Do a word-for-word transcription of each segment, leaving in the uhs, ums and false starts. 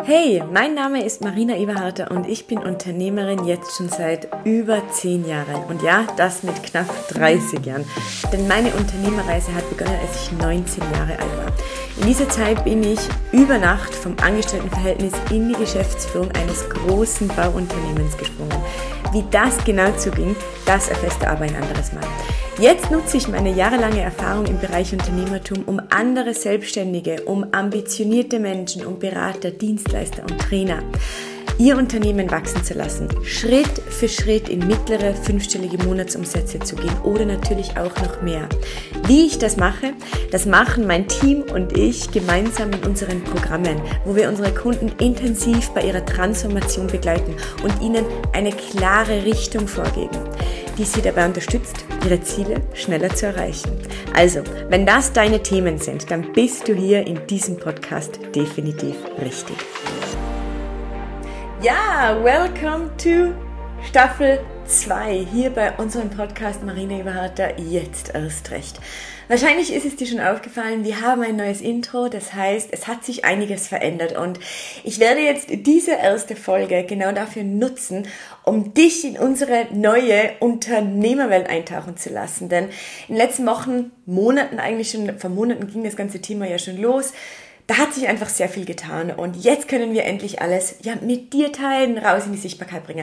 Hey, mein Name ist Marina Eberharter und ich bin Unternehmerin jetzt schon seit über zehn Jahren. Und ja, das mit knapp dreißig Jahren. Denn meine Unternehmerreise hat begonnen, als ich neunzehn Jahre alt war. In dieser Zeit bin ich über Nacht vom Angestelltenverhältnis in die Geschäftsführung eines großen Bauunternehmens gesprungen. Wie das genau zuging, das erfährst du aber ein anderes Mal. Jetzt nutze ich meine jahrelange Erfahrung im Bereich Unternehmertum, um andere Selbstständige, um ambitionierte Menschen, um Berater, Dienstleister und Trainer, ihr Unternehmen wachsen zu lassen, Schritt für Schritt in mittlere fünfstellige Monatsumsätze zu gehen oder natürlich auch noch mehr. Wie ich das mache, das machen mein Team und ich gemeinsam in unseren Programmen, wo wir unsere Kunden intensiv bei ihrer Transformation begleiten und ihnen eine klare Richtung vorgeben, die sie dabei unterstützt, ihre Ziele schneller zu erreichen. Also, wenn das deine Themen sind, dann bist du hier in diesem Podcast definitiv richtig. Ja, welcome to Staffel zwei hier bei unserem Podcast Marina Eberharter, jetzt erst recht. Wahrscheinlich ist es dir schon aufgefallen, wir haben ein neues Intro, das heißt, es hat sich einiges verändert und ich werde jetzt diese erste Folge genau dafür nutzen, um dich in unsere neue Unternehmerwelt eintauchen zu lassen, denn in den letzten Wochen, Monaten eigentlich schon, vor Monaten ging das ganze Thema ja schon los. Da hat sich einfach sehr viel getan und jetzt können wir endlich alles ja mit dir teilen, raus in die Sichtbarkeit bringen.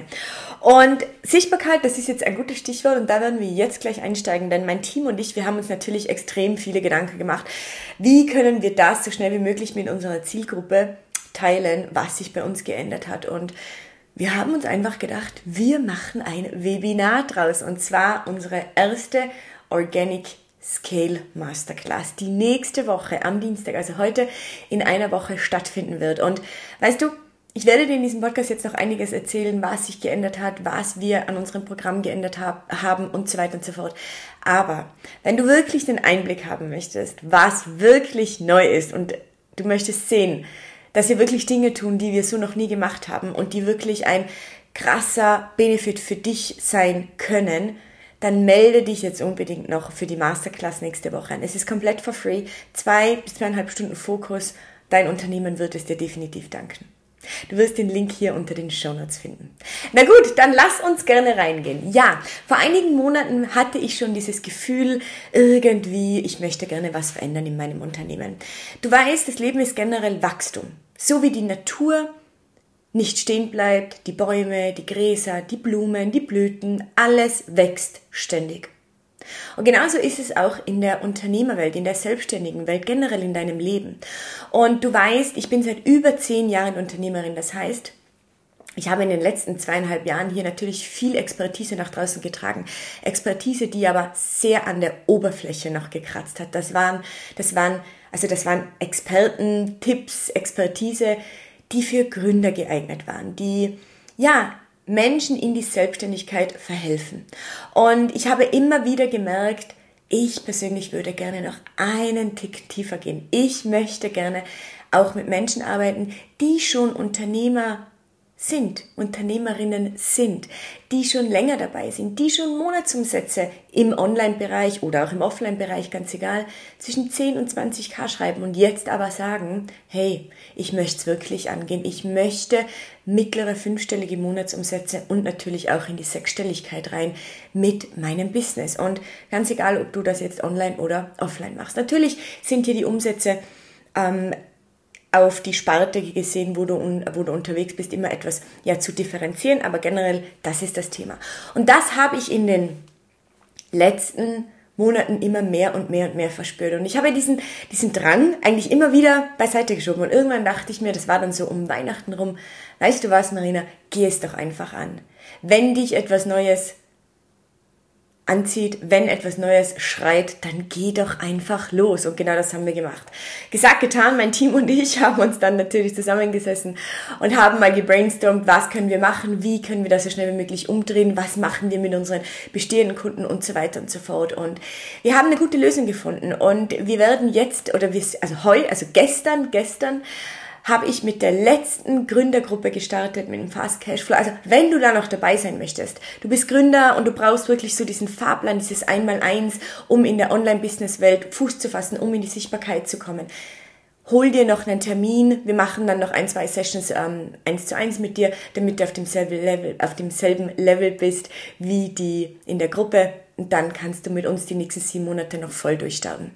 Und Sichtbarkeit, das ist jetzt ein gutes Stichwort und da werden wir jetzt gleich einsteigen, denn mein Team und ich, wir haben uns natürlich extrem viele Gedanken gemacht, wie können wir das so schnell wie möglich mit unserer Zielgruppe teilen, was sich bei uns geändert hat. Und wir haben uns einfach gedacht, wir machen ein Webinar draus und zwar unsere erste Organic Scale Masterclass, die nächste Woche am Dienstag, also heute in einer Woche stattfinden wird. Und weißt du, ich werde dir in diesem Podcast jetzt noch einiges erzählen, was sich geändert hat, was wir an unserem Programm geändert hab, haben und so weiter und so fort. Aber wenn du wirklich den Einblick haben möchtest, was wirklich neu ist und du möchtest sehen, dass wir wirklich Dinge tun, die wir so noch nie gemacht haben und die wirklich ein krasser Benefit für dich sein können, dann melde dich jetzt unbedingt noch für die Masterclass nächste Woche an. Es ist komplett for free, zwei bis zweieinhalb Stunden Fokus. Dein Unternehmen wird es dir definitiv danken. Du wirst den Link hier unter den Shownotes finden. Na gut, dann lass uns gerne reingehen. Ja, vor einigen Monaten hatte ich schon dieses Gefühl, irgendwie, ich möchte gerne was verändern in meinem Unternehmen. Du weißt, das Leben ist generell Wachstum. So wie die Natur nicht stehen bleibt, die Bäume, die Gräser, die Blumen, die Blüten, alles wächst ständig. Und genauso ist es auch in der Unternehmerwelt, in der selbstständigen Welt, generell in deinem Leben. Und du weißt, ich bin seit über zehn Jahren Unternehmerin, das heißt, ich habe in den letzten zweieinhalb Jahren hier natürlich viel Expertise nach draußen getragen. Expertise, die aber sehr an der Oberfläche noch gekratzt hat. Das waren, das waren, also das waren Experten, Tipps, Expertise, die für Gründer geeignet waren, die, ja, Menschen in die Selbstständigkeit verhelfen. Und ich habe immer wieder gemerkt, ich persönlich würde gerne noch einen Tick tiefer gehen. Ich möchte gerne auch mit Menschen arbeiten, die schon Unternehmer sind, Unternehmerinnen sind, die schon länger dabei sind, die schon Monatsumsätze im Online-Bereich oder auch im Offline-Bereich, ganz egal, zwischen zehn und zwanzig K schreiben und jetzt aber sagen, hey, ich möchte es wirklich angehen, ich möchte mittlere fünfstellige Monatsumsätze und natürlich auch in die Sechsstelligkeit rein mit meinem Business. Und ganz egal, ob du das jetzt online oder offline machst. Natürlich sind hier die Umsätze ähm, auf die Sparte gesehen, wo du, wo du unterwegs bist, immer etwas ja, zu differenzieren, aber generell, das ist das Thema. Und das habe ich in den letzten Monaten immer mehr und mehr und mehr verspürt. Und ich habe diesen, diesen Drang eigentlich immer wieder beiseite geschoben. Und irgendwann dachte ich mir, das war dann so um Weihnachten rum, weißt du was, Marina, geh es doch einfach an. Wenn dich etwas Neues anzieht, wenn etwas Neues schreit, dann geh doch einfach los. Und genau das haben wir gemacht. Gesagt, getan, mein Team und ich haben uns dann natürlich zusammengesessen und haben mal gebrainstormt, was können wir machen, wie können wir das so schnell wie möglich umdrehen, was machen wir mit unseren bestehenden Kunden und so weiter und so fort. Und wir haben eine gute Lösung gefunden und wir werden jetzt, oder wir, also heute, also gestern, gestern, habe ich mit der letzten Gründergruppe gestartet, mit dem Fast Cashflow. Also wenn du da noch dabei sein möchtest, du bist Gründer und du brauchst wirklich so diesen Fahrplan, dieses Einmaleins, um in der Online-Business-Welt Fuß zu fassen, um in die Sichtbarkeit zu kommen. hol dir noch einen Termin, wir machen dann noch ein, zwei Sessions ähm, eins zu eins mit dir, damit du auf demselben Level, auf demselben Level bist wie die in der Gruppe und dann kannst du mit uns die nächsten sieben Monate noch voll durchstarten.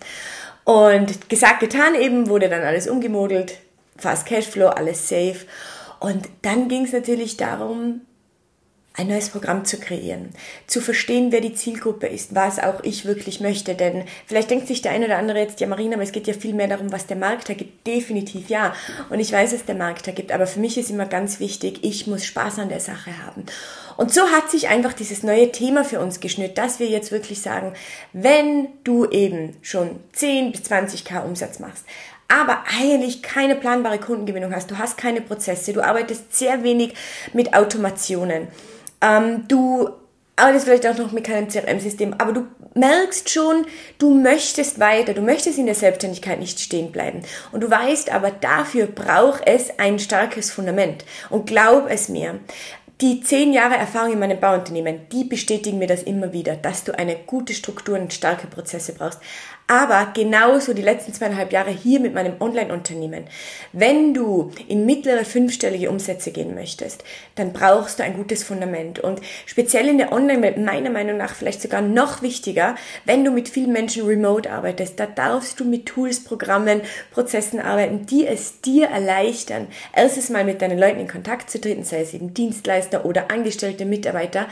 Und gesagt, getan eben, wurde dann alles umgemodelt, Fast Cashflow, alles safe und dann ging es natürlich darum, ein neues Programm zu kreieren, zu verstehen, wer die Zielgruppe ist, was auch ich wirklich möchte, denn vielleicht denkt sich der eine oder andere jetzt, ja Marina, aber es geht ja viel mehr darum, was der Markt da gibt, definitiv ja und ich weiß, was der Markt da gibt, aber für mich ist immer ganz wichtig, ich muss Spaß an der Sache haben und so hat sich einfach dieses neue Thema für uns geschnürt, dass wir jetzt wirklich sagen, wenn du eben schon zehn bis zwanzig Umsatz machst, aber eigentlich keine planbare Kundengewinnung hast, du hast keine Prozesse, du arbeitest sehr wenig mit Automationen, Ähm, du arbeitest vielleicht auch noch mit keinem C R M-System, aber du merkst schon, du möchtest weiter, du möchtest in der Selbstständigkeit nicht stehen bleiben. Und du weißt aber, dafür braucht es ein starkes Fundament. Und glaub es mir, die zehn Jahre Erfahrung in meinem Bauunternehmen, die bestätigen mir das immer wieder, dass du eine gute Struktur und starke Prozesse brauchst. Aber genauso die letzten zweieinhalb Jahre hier mit meinem Online-Unternehmen. Wenn du in mittlere fünfstellige Umsätze gehen möchtest, dann brauchst du ein gutes Fundament. Und speziell in der Online-Welt, meiner Meinung nach vielleicht sogar noch wichtiger, wenn du mit vielen Menschen remote arbeitest, da darfst du mit Tools, Programmen, Prozessen arbeiten, die es dir erleichtern, erstes Mal mit deinen Leuten in Kontakt zu treten, sei es eben Dienstleister oder angestellte Mitarbeiter,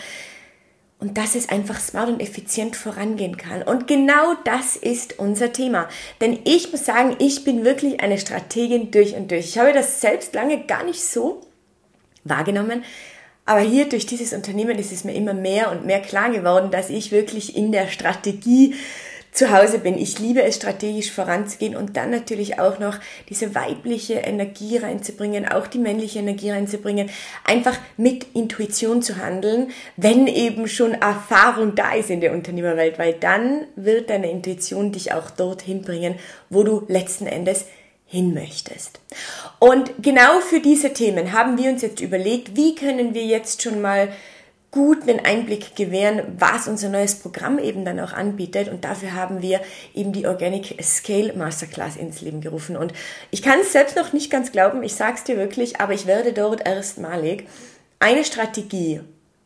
und dass es einfach smart und effizient vorangehen kann. Und genau das ist unser Thema. Denn ich muss sagen, ich bin wirklich eine Strategin durch und durch. Ich habe das selbst lange gar nicht so wahrgenommen. Aber hier durch dieses Unternehmen ist es mir immer mehr und mehr klar geworden, dass ich wirklich in der Strategie zu Hause bin. Ich liebe es, strategisch voranzugehen und dann natürlich auch noch diese weibliche Energie reinzubringen, auch die männliche Energie reinzubringen, einfach mit Intuition zu handeln, wenn eben schon Erfahrung da ist in der Unternehmerwelt, weil dann wird deine Intuition dich auch dorthin bringen, wo du letzten Endes hin möchtest. Und genau für diese Themen haben wir uns jetzt überlegt, wie können wir jetzt schon mal gut einen Einblick gewähren, was unser neues Programm eben dann auch anbietet. Und dafür haben wir eben die Organic Scale Masterclass ins Leben gerufen. Und ich kann es selbst noch nicht ganz glauben, ich sag's dir wirklich, aber ich werde dort erstmalig eine Strategie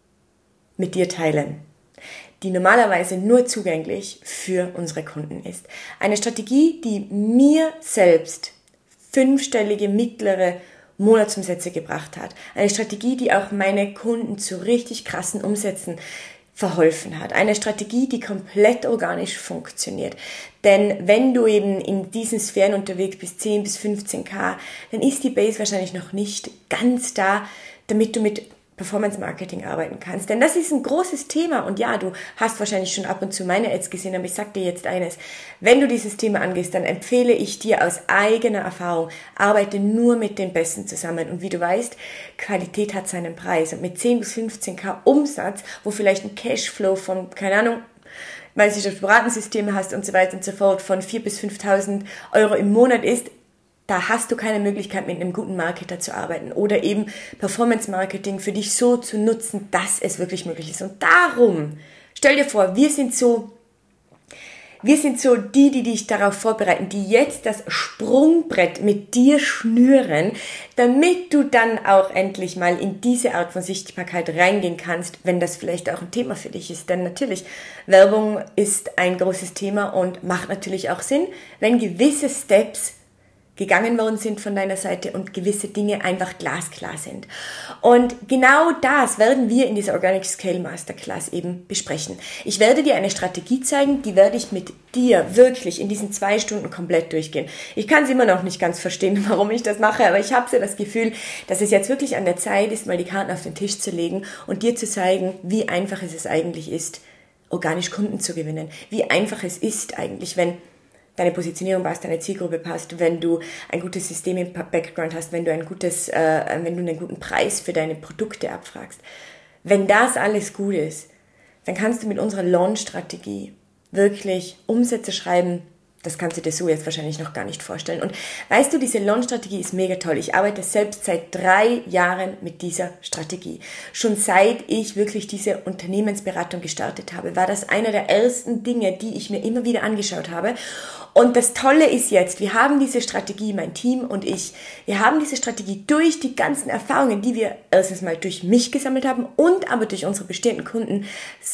mit dir teilen, die normalerweise nur zugänglich für unsere Kunden ist. Eine Strategie, die mir selbst fünfstellige, mittlere Monatsumsätze gebracht hat. Eine Strategie, die auch meine Kunden zu richtig krassen Umsätzen verholfen hat. Eine Strategie, die komplett organisch funktioniert. Denn wenn du eben in diesen Sphären unterwegs bist, zehn bis fünfzehn K, dann ist die Base wahrscheinlich noch nicht ganz da, damit du mit Performance Marketing arbeiten kannst. Denn das ist ein großes Thema und ja, du hast wahrscheinlich schon ab und zu meine Ads gesehen, aber ich sag dir jetzt eines, wenn du dieses Thema angehst, dann empfehle ich dir aus eigener Erfahrung, arbeite nur mit den Besten zusammen und wie du weißt, Qualität hat seinen Preis und mit zehn bis fünfzehn K Umsatz, wo vielleicht ein Cashflow von, keine Ahnung, weil du Beratungssysteme hast und so weiter und so fort, von viertausend bis fünftausend Euro im Monat ist, da hast du keine Möglichkeit, mit einem guten Marketer zu arbeiten oder eben Performance Marketing für dich so zu nutzen, dass es wirklich möglich ist. Und darum, stell dir vor, wir sind so, wir sind so die, die dich darauf vorbereiten, die jetzt das Sprungbrett mit dir schnüren, damit du dann auch endlich mal in diese Art von Sichtbarkeit reingehen kannst, wenn das vielleicht auch ein Thema für dich ist. Denn natürlich, Werbung ist ein großes Thema und macht natürlich auch Sinn, wenn gewisse Steps gegangen worden sind von deiner Seite und gewisse Dinge einfach glasklar sind. Und genau das werden wir in dieser Organic Scale Masterclass eben besprechen. Ich werde dir eine Strategie zeigen, die werde ich mit dir wirklich in diesen zwei Stunden komplett durchgehen. Ich kann es immer noch nicht ganz verstehen, warum ich das mache, aber ich habe so das Gefühl, dass es jetzt wirklich an der Zeit ist, mal die Karten auf den Tisch zu legen und dir zu zeigen, wie einfach es eigentlich ist, organisch Kunden zu gewinnen. Wie einfach es ist eigentlich, wenn deine Positionierung passt, deine Zielgruppe passt, wenn du ein gutes System im Background hast, wenn du ein gutes, äh, wenn du einen guten Preis für deine Produkte abfragst. Wenn das alles gut ist, dann kannst du mit unserer Launch-Strategie wirklich Umsätze schreiben, Das kannst du dir so jetzt wahrscheinlich noch gar nicht vorstellen. Und weißt du, diese Launch-Strategie ist mega toll. Ich arbeite selbst seit drei Jahren mit dieser Strategie. Schon seit ich wirklich diese Unternehmensberatung gestartet habe, war das einer der ersten Dinge, die ich mir immer wieder angeschaut habe. Und das Tolle ist jetzt, wir haben diese Strategie, mein Team und ich, wir haben diese Strategie durch die ganzen Erfahrungen, die wir erstens mal durch mich gesammelt haben und aber durch unsere bestehenden Kunden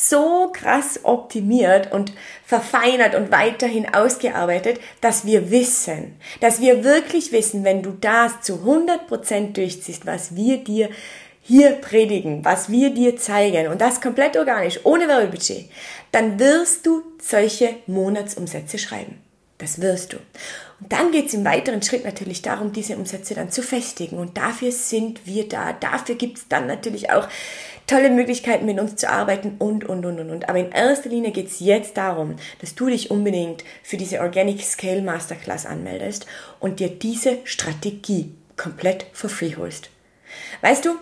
so krass optimiert und verfeinert und weiterhin ausgearbeitet, dass wir wissen, dass wir wirklich wissen, wenn du das zu hundert Prozent durchziehst, was wir dir hier predigen, was wir dir zeigen und das komplett organisch, ohne Werbebudget, dann wirst du solche Monatsumsätze schreiben. Das wirst du. Und dann geht es im weiteren Schritt natürlich darum, diese Umsätze dann zu festigen. Und dafür sind wir da. Dafür gibt es dann natürlich auch tolle Möglichkeiten, mit uns zu arbeiten und, und, und, und, und. Aber in erster Linie geht es jetzt darum, dass du dich unbedingt für diese Organic Scale Masterclass anmeldest und dir diese Strategie komplett for free holst. Weißt du,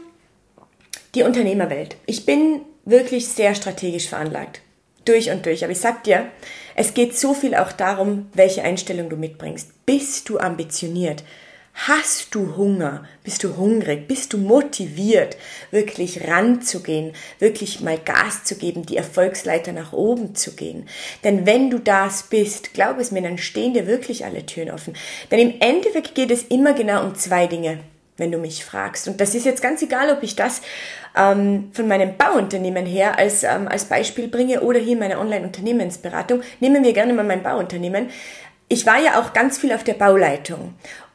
die Unternehmerwelt. Ich bin wirklich sehr strategisch veranlagt. Durch und durch. Aber ich sag dir, es geht so viel auch darum, welche Einstellung du mitbringst. Bist du ambitioniert? Hast du Hunger? Bist du hungrig? Bist du motiviert, wirklich ranzugehen, wirklich mal Gas zu geben, die Erfolgsleiter nach oben zu gehen? Denn wenn du das bist, glaub es mir, dann stehen dir wirklich alle Türen offen. Denn im Endeffekt geht es immer genau um zwei Dinge, wenn du mich fragst. Und das ist jetzt ganz egal, ob ich das ähm, von meinem Bauunternehmen her als, ähm, als Beispiel bringe oder hier meine Online-Unternehmensberatung. Nehmen wir gerne mal mein Bauunternehmen. Ich war ja auch ganz viel auf der Bauleitung.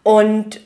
Und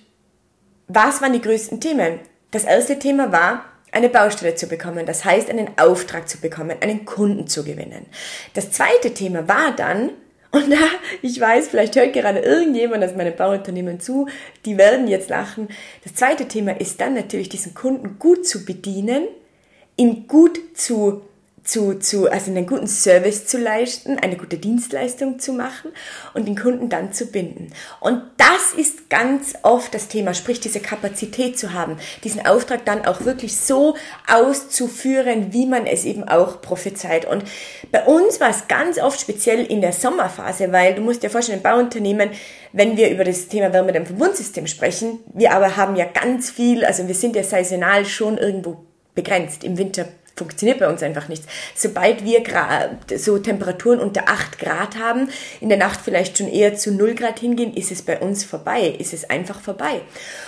was waren die größten Themen? Das erste Thema war, eine Baustelle zu bekommen. Das heißt, einen Auftrag zu bekommen, einen Kunden zu gewinnen. Das zweite Thema war dann, und da, ich weiß, vielleicht hört gerade irgendjemand aus meinem Bauunternehmen zu, die werden jetzt lachen. Das zweite Thema ist dann natürlich, diesen Kunden gut zu bedienen, ihn gut zu, zu, zu, also einen guten Service zu leisten, eine gute Dienstleistung zu machen und den Kunden dann zu binden. Und das ist ganz oft das Thema, sprich diese Kapazität zu haben, diesen Auftrag dann auch wirklich so auszuführen, wie man es eben auch prophezeit. Und bei uns war es ganz oft speziell in der Sommerphase, weil du musst dir vorstellen, im Bauunternehmen, wenn wir über das Thema Wärmedämmverbundsystem sprechen, wir aber haben ja ganz viel, also wir sind ja saisonal schon irgendwo begrenzt. Im Winter funktioniert bei uns einfach nichts. Sobald wir so Temperaturen unter acht Grad haben, in der Nacht vielleicht schon eher zu null Grad hingehen, ist es bei uns vorbei, ist es einfach vorbei.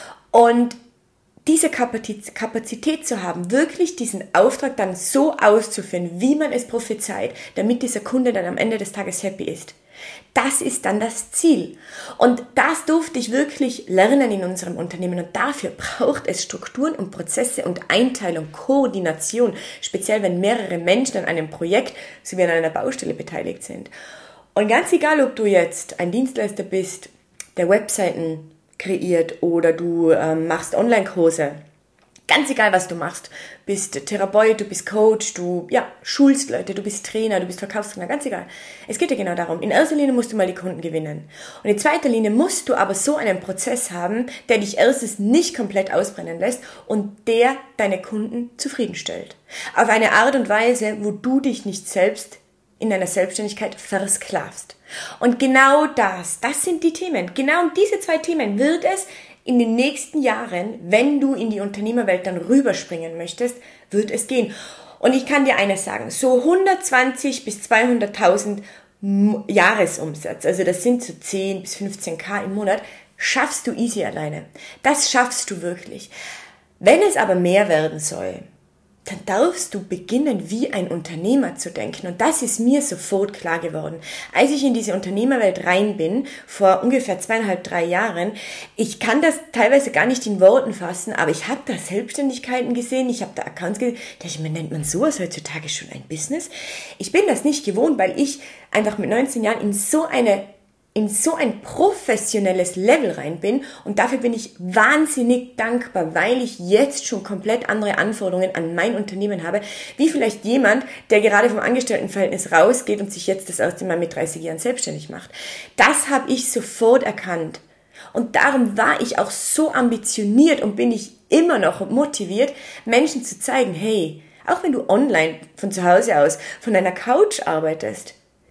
Und diese Kapazität zu haben, wirklich diesen Auftrag dann so auszuführen, wie man es prophezeit, damit dieser Kunde dann am Ende des Tages happy ist. Das ist dann das Ziel. Und das durfte ich wirklich lernen in unserem Unternehmen. Und dafür braucht es Strukturen und Prozesse und Einteilung, Koordination, speziell wenn mehrere Menschen an einem Projekt sowie an einer Baustelle beteiligt sind. Und ganz egal, ob du jetzt ein Dienstleister bist, der Webseiten kreiert oder du ähm, machst Online-Kurse, ganz egal, was du machst, bist Therapeut, du bist Coach, du ja, schulst Leute, du bist Trainer, du bist Verkaufstrainer, ganz egal. Es geht ja genau darum, in erster Linie musst du mal die Kunden gewinnen. Und in zweiter Linie musst du aber so einen Prozess haben, der dich erstens nicht komplett ausbrennen lässt und der deine Kunden zufriedenstellt. Auf eine Art und Weise, wo du dich nicht selbst in deiner Selbstständigkeit versklavst. Und genau das, das sind die Themen. Genau um diese zwei Themen wird es in den nächsten Jahren, wenn du in die Unternehmerwelt dann rüberspringen möchtest, wird es gehen. Und ich kann dir eines sagen, so hundertzwanzig bis zweihunderttausend Jahresumsatz, also das sind so zehn bis fünfzehn K im Monat, schaffst du easy alleine. Das schaffst du wirklich. Wenn es aber mehr werden soll, dann darfst du beginnen, wie ein Unternehmer zu denken. Und das ist mir sofort klar geworden. Als ich in diese Unternehmerwelt rein bin, vor ungefähr zweieinhalb, drei Jahren, ich kann das teilweise gar nicht in Worten fassen, aber ich habe da Selbstständigkeiten gesehen, ich habe da Accounts gesehen, da ich mir, nennt man sowas heutzutage schon ein Business? Ich bin das nicht gewohnt, weil ich einfach mit neunzehn Jahren in so eine in so ein professionelles Level rein bin und dafür bin ich wahnsinnig dankbar, weil ich jetzt schon komplett andere Anforderungen an mein Unternehmen habe, wie vielleicht jemand, der gerade vom Angestelltenverhältnis rausgeht und sich jetzt das erste Mal mit dreißig Jahren selbstständig macht. Das habe ich sofort erkannt und darum war ich auch so ambitioniert und bin ich immer noch motiviert, Menschen zu zeigen, hey, auch wenn du online von zu Hause aus, von deiner Couch arbeitest,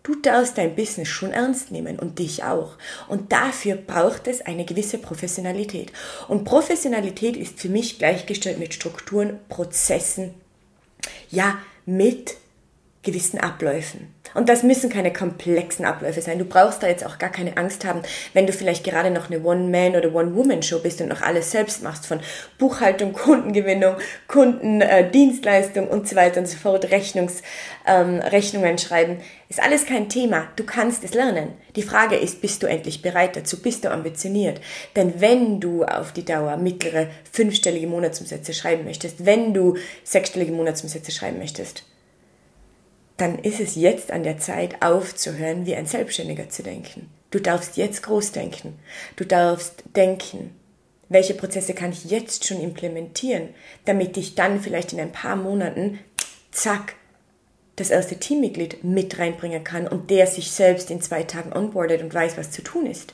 Du darfst dein Business schon ernst nehmen und dich auch. Und dafür braucht es eine gewisse Professionalität. Und Professionalität ist für mich gleichgestellt mit Strukturen, Prozessen, ja, mit gewissen Abläufen. Und das müssen keine komplexen Abläufe sein. Du brauchst da jetzt auch gar keine Angst haben, wenn du vielleicht gerade noch eine One-Man- oder One-Woman-Show bist und noch alles selbst machst, von Buchhaltung, Kundengewinnung, Kundendienstleistung äh, und so weiter und so fort, Rechnungs, ähm, Rechnungen schreiben. Ist alles kein Thema. Du kannst es lernen. Die Frage ist, bist du endlich bereit dazu? Bist du ambitioniert? Denn wenn du auf die Dauer mittlere, fünfstellige Monatsumsätze schreiben möchtest, wenn du sechsstellige Monatsumsätze schreiben möchtest, dann ist es jetzt an der Zeit, aufzuhören, wie ein Selbstständiger zu denken. Du darfst jetzt groß denken. Du darfst denken, welche Prozesse kann ich jetzt schon implementieren, damit ich dann vielleicht in ein paar Monaten, zack, das erste Teammitglied mit reinbringen kann und der sich selbst in zwei Tagen onboardet und weiß, was zu tun ist.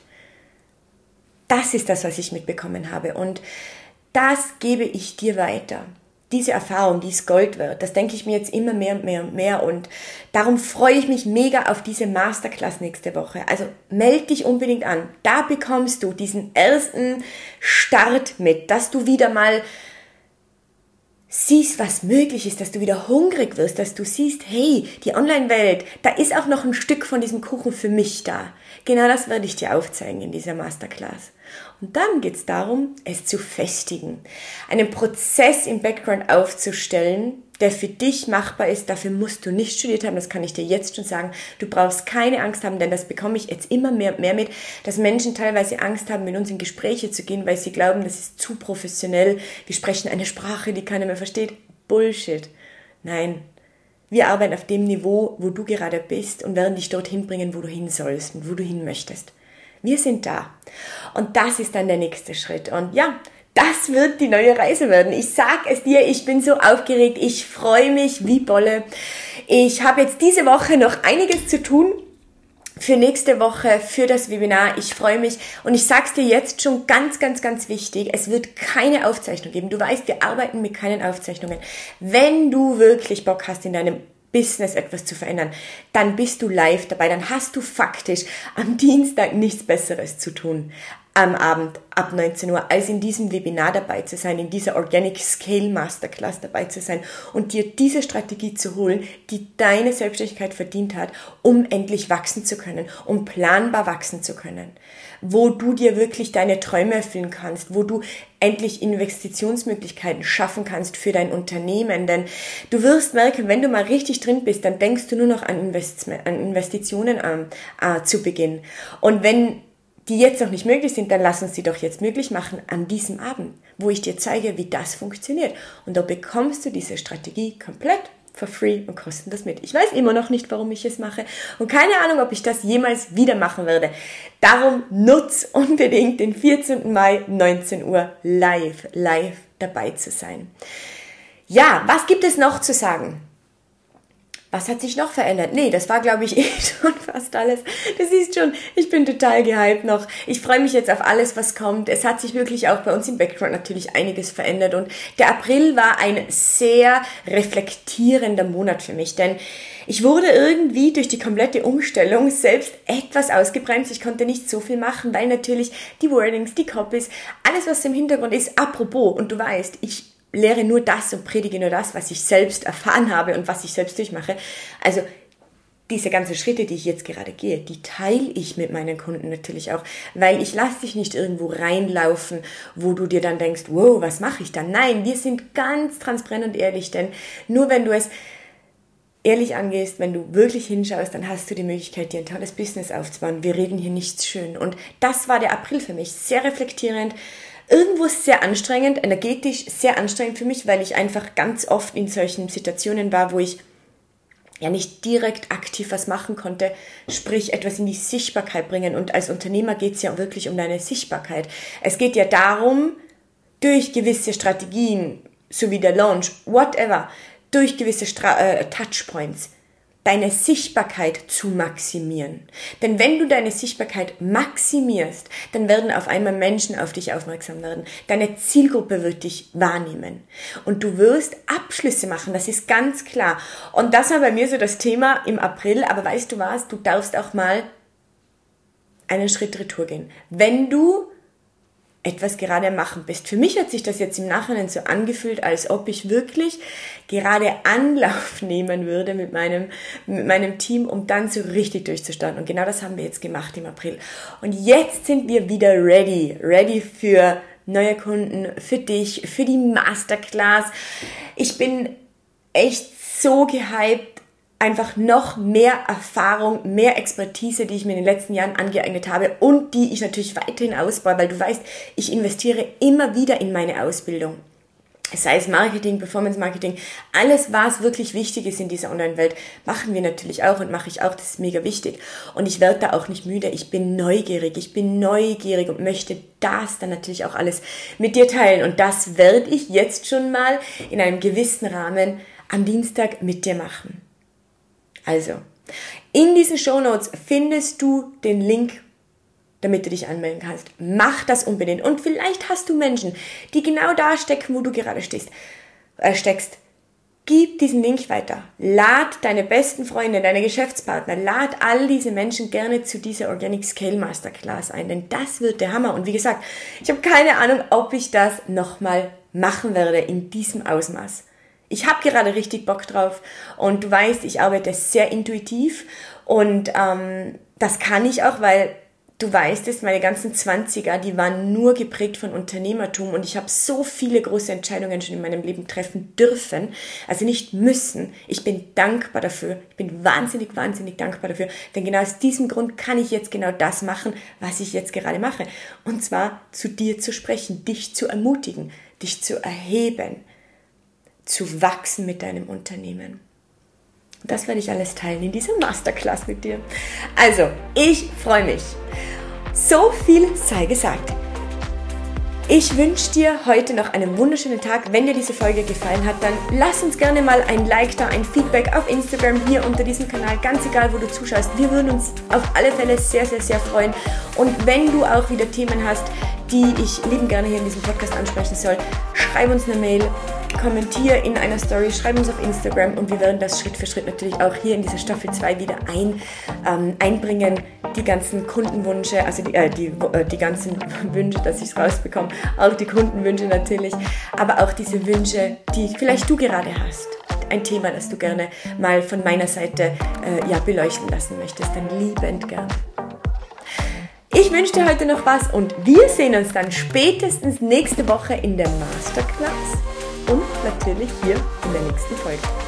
Das ist das, was ich mitbekommen habe und das gebe ich dir weiter. Diese Erfahrung, die es Gold wird, das denke ich mir jetzt immer mehr und mehr und mehr und darum freue ich mich mega auf diese Masterclass nächste Woche. Also melde dich unbedingt an. Da bekommst du diesen ersten Start mit, dass du wieder mal siehst, was möglich ist, dass du wieder hungrig wirst, dass du siehst, hey, die Online-Welt, da ist auch noch ein Stück von diesem Kuchen für mich da. Genau das werde ich dir aufzeigen in dieser Masterclass. Und dann geht es darum, es zu festigen, einen Prozess im Background aufzustellen, der für dich machbar ist. Dafür musst du nicht studiert haben, das kann ich dir jetzt schon sagen. Du brauchst keine Angst haben, denn das bekomme ich jetzt immer mehr und mehr mit, dass Menschen teilweise Angst haben, mit uns in Gespräche zu gehen, weil sie glauben, das ist zu professionell. Wir sprechen eine Sprache, die keiner mehr versteht. Bullshit. Nein. Wir arbeiten auf dem Niveau, wo du gerade bist und werden dich dorthin bringen, wo du hin sollst und wo du hin möchtest. Wir sind da. Und das ist dann der nächste Schritt. Und ja, das wird die neue Reise werden. Ich sag es dir, ich bin so aufgeregt. Ich freue mich wie Bolle. Ich habe jetzt diese Woche noch einiges zu tun für nächste Woche, für das Webinar. Ich freue mich. Und ich sag's dir jetzt schon ganz, ganz, ganz wichtig. Es wird keine Aufzeichnung geben. Du weißt, wir arbeiten mit keinen Aufzeichnungen. Wenn du wirklich Bock hast, in deinem Business etwas zu verändern, dann bist du live dabei, dann hast du faktisch am Dienstag nichts Besseres zu tun, am Abend ab neunzehn Uhr, als in diesem Webinar dabei zu sein, in dieser Organic Scale Masterclass dabei zu sein und dir diese Strategie zu holen, die deine Selbstständigkeit verdient hat, um endlich wachsen zu können, um planbar wachsen zu können, wo du dir wirklich deine Träume erfüllen kannst, wo du endlich Investitionsmöglichkeiten schaffen kannst für dein Unternehmen, denn du wirst merken, wenn du mal richtig drin bist, dann denkst du nur noch an, Invest- an Investitionen ähm, äh, zu Beginn. Und wenn die jetzt noch nicht möglich sind, dann lass uns die doch jetzt möglich machen an diesem Abend, wo ich dir zeige, wie das funktioniert. Und da bekommst du diese Strategie komplett for free und kostenlos mit. Ich weiß immer noch nicht, warum ich es mache und keine Ahnung, ob ich das jemals wieder machen werde. Darum nutz unbedingt den vierzehnten Mai, neunzehn Uhr live, live dabei zu sein. Ja, was gibt es noch zu sagen? Was hat sich noch verändert? Nee, das war, glaube ich, eh schon fast alles. Du siehst schon, ich bin total gehypt noch. Ich freue mich jetzt auf alles, was kommt. Es hat sich wirklich auch bei uns im Background natürlich einiges verändert. Und der April war ein sehr reflektierender Monat für mich. Denn ich wurde irgendwie durch die komplette Umstellung selbst etwas ausgebremst. Ich konnte nicht so viel machen, weil natürlich die Wordings, die Copies, alles, was im Hintergrund ist, apropos. Und du weißt, ich lehre nur das und predige nur das, was ich selbst erfahren habe und was ich selbst durchmache. Also diese ganzen Schritte, die ich jetzt gerade gehe, die teile ich mit meinen Kunden natürlich auch, weil ich lasse dich nicht irgendwo reinlaufen, wo du dir dann denkst, wow, was mache ich dann? Nein, wir sind ganz transparent und ehrlich, denn nur wenn du es ehrlich angehst, wenn du wirklich hinschaust, dann hast du die Möglichkeit, dir ein tolles Business aufzubauen. Wir reden hier nichts schön. Und das war der April für mich, sehr reflektierend, irgendwo sehr anstrengend, energetisch sehr anstrengend für mich, weil ich einfach ganz oft in solchen Situationen war, wo ich ja nicht direkt aktiv was machen konnte, sprich etwas in die Sichtbarkeit bringen. Und als Unternehmer geht es ja wirklich um deine Sichtbarkeit. Es geht ja darum, durch gewisse Strategien, so wie der Launch, whatever, durch gewisse Stra- äh, Touchpoints, deine Sichtbarkeit zu maximieren. Denn wenn du deine Sichtbarkeit maximierst, dann werden auf einmal Menschen auf dich aufmerksam werden. Deine Zielgruppe wird dich wahrnehmen. Und du wirst Abschlüsse machen, das ist ganz klar. Und das war bei mir so das Thema im April. Aber weißt du was, du darfst auch mal einen Schritt retour gehen. Wenn du etwas gerade am Machen bist. Für mich hat sich das jetzt im Nachhinein so angefühlt, als ob ich wirklich gerade Anlauf nehmen würde mit meinem, mit meinem Team, um dann so richtig durchzustarten. Und genau das haben wir jetzt gemacht im April. Und jetzt sind wir wieder ready. Ready für neue Kunden, für dich, für die Masterclass. Ich bin echt so gehypt. Einfach noch mehr Erfahrung, mehr Expertise, die ich mir in den letzten Jahren angeeignet habe und die ich natürlich weiterhin ausbaue, weil du weißt, ich investiere immer wieder in meine Ausbildung. Sei es Marketing, Performance Marketing, alles, was wirklich wichtig ist in dieser Online-Welt, machen wir natürlich auch und mache ich auch, das ist mega wichtig. Und ich werde da auch nicht müde, ich bin neugierig, ich bin neugierig und möchte das dann natürlich auch alles mit dir teilen. Und das werde ich jetzt schon mal in einem gewissen Rahmen am Dienstag mit dir machen. Also, in diesen Shownotes findest du den Link, damit du dich anmelden kannst. Mach das unbedingt. Und vielleicht hast du Menschen, die genau da stecken, wo du gerade stehst, äh, steckst. Gib diesen Link weiter. Lad deine besten Freunde, deine Geschäftspartner, lad all diese Menschen gerne zu dieser Organic Scale Masterclass ein, denn das wird der Hammer. Und wie gesagt, ich habe keine Ahnung, ob ich das nochmal machen werde in diesem Ausmaß. Ich habe gerade richtig Bock drauf und du weißt, ich arbeite sehr intuitiv und ähm, das kann ich auch, weil du weißt es, meine ganzen Zwanziger, die waren nur geprägt von Unternehmertum und ich habe so viele große Entscheidungen schon in meinem Leben treffen dürfen, also nicht müssen. Ich bin dankbar dafür, ich bin wahnsinnig, wahnsinnig dankbar dafür, denn genau aus diesem Grund kann ich jetzt genau das machen, was ich jetzt gerade mache. Und zwar zu dir zu sprechen, dich zu ermutigen, dich zu erheben, zu wachsen mit deinem Unternehmen. Das werde ich alles teilen in dieser Masterclass mit dir. Also, ich freue mich. So viel sei gesagt. Ich wünsche dir heute noch einen wunderschönen Tag. Wenn dir diese Folge gefallen hat, dann lass uns gerne mal ein Like da, ein Feedback auf Instagram hier unter diesem Kanal, ganz egal, wo du zuschaust. Wir würden uns auf alle Fälle sehr, sehr, sehr freuen. Und wenn du auch wieder Themen hast, die ich liebend gerne hier in diesem Podcast ansprechen soll, schreib uns eine Mail, kommentier in einer Story, schreib uns auf Instagram und wir werden das Schritt für Schritt natürlich auch hier in dieser Staffel zwei wieder ein, ähm, einbringen, die ganzen Kundenwünsche, also die, äh, die, äh, die ganzen Wünsche, dass ich es rausbekomme, auch die Kundenwünsche natürlich, aber auch diese Wünsche, die vielleicht du gerade hast. Ein Thema, das du gerne mal von meiner Seite äh, ja, beleuchten lassen möchtest, dann liebend gern. Ich wünsche dir heute noch was und wir sehen uns dann spätestens nächste Woche in der Masterclass und natürlich hier in der nächsten Folge.